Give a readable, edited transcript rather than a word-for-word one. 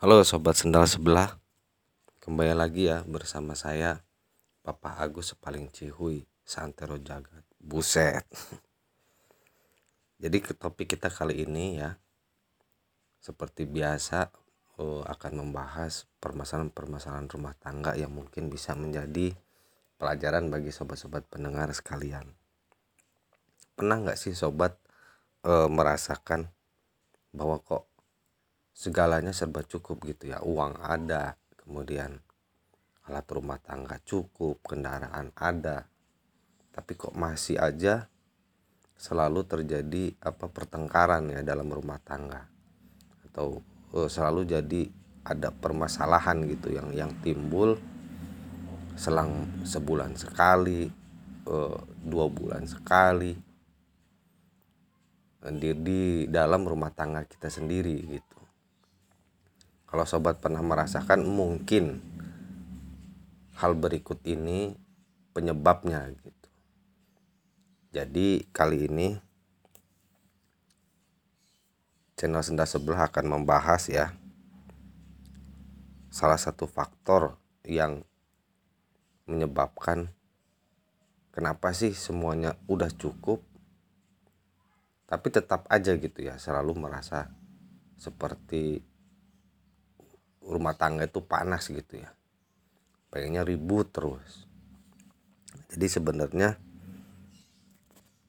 Halo Sobat Sendal Sebelah, kembali lagi ya bersama saya Papa Agus Sepaling Cihuy Santero Jagat. Buset. Jadi ke topik kita kali ini ya, seperti biasa akan membahas permasalahan-permasalahan rumah tangga yang mungkin bisa menjadi pelajaran bagi sobat-sobat pendengar sekalian. Pernah nggak sih sobat merasakan bahwa kok segalanya serba cukup gitu ya, uang ada, kemudian alat rumah tangga cukup, kendaraan ada, tapi kok masih aja selalu terjadi pertengkaran ya dalam rumah tangga, atau selalu jadi ada permasalahan gitu yang timbul selang sebulan sekali, 2 bulan sekali di dalam rumah tangga kita sendiri gitu. Kalau sobat pernah merasakan, mungkin hal berikut ini penyebabnya gitu. Jadi kali ini channel Senda Sebelah akan membahas ya salah satu faktor yang menyebabkan kenapa sih semuanya udah cukup tapi tetap aja gitu ya selalu merasa seperti rumah tangga itu panas gitu ya, pengennya ribut terus. Jadi sebenarnya